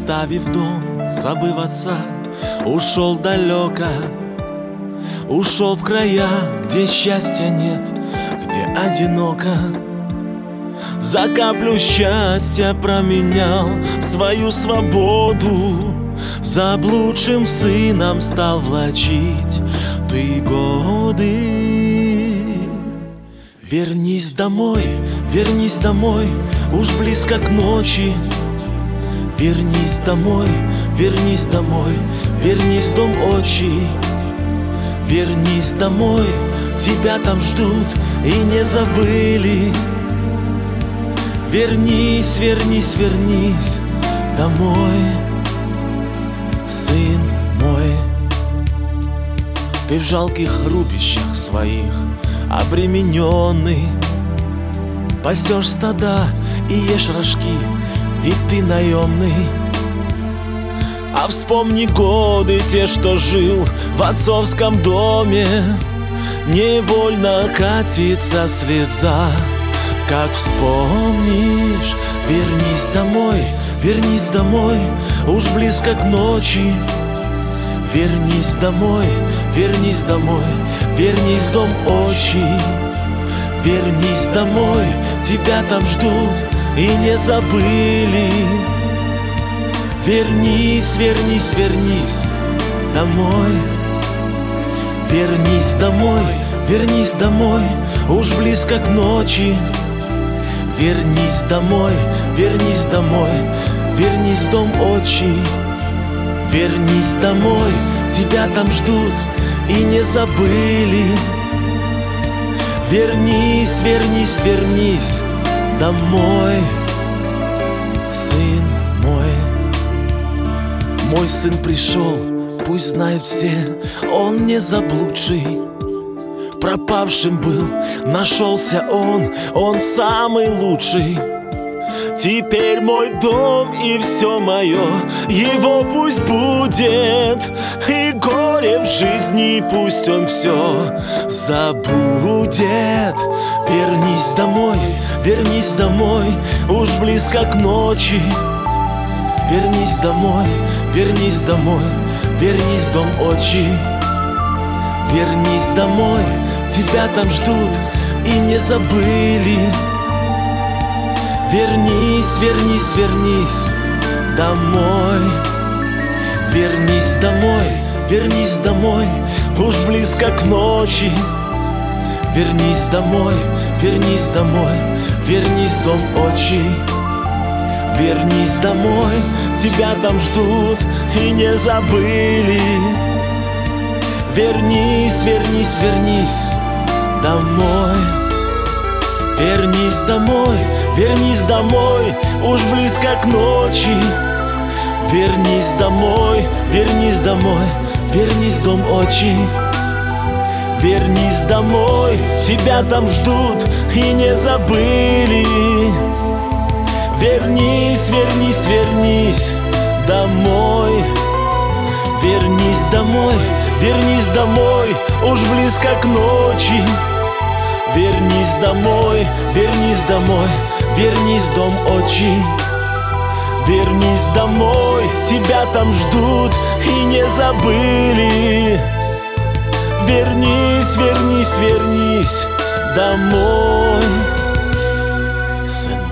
Оставив дом, забыв отца, ушел далеко. Ушел в края, где счастья нет, где одиноко. За каплю счастья променял свою свободу, заблудшим сыном стал влачить ты годы. Вернись домой, уж близко к ночи. Вернись домой, вернись в дом отчий. Вернись домой, тебя там ждут и не забыли. Вернись домой, сын мой. Ты в жалких рубищах своих обремененный, пасешь стада и ешь рожки, ведь ты наемный. А вспомни годы те, что жил в отцовском доме. Невольно катится слеза, как вспомнишь. Вернись домой, уж близко к ночи. Вернись домой, вернись в дом отчий. Вернись домой, тебя там ждут и не забыли. Вернись домой. Вернись домой, уж близко к ночи. Вернись домой, в дом отчий. Вернись домой, тебя там ждут и не забыли. Вернись домой, сын мой. Мой сын пришел, пусть знают все, он не заблудший. Пропавшим был, нашелся он самый лучший. Теперь мой дом и все мое, его пусть будет. И горе в жизни пусть он все забудет. Вернись домой, уж близко к ночи. Вернись домой, в дом отчий. Вернись домой, тебя там ждут и не забыли. Вернись домой. Вернись домой, уж близко к ночи. Вернись домой, в дом отчий. Вернись домой, тебя там ждут и не забыли. Вернись домой. Вернись домой, уж близко к ночи. Вернись домой, в дом отчий. Вернись домой, тебя там ждут и не забыли. Вернись домой. Вернись домой, уж близко к ночи. Вернись домой, в дом отчий. Вернись домой, тебя там ждут и не забыли. Вернись домой, сын.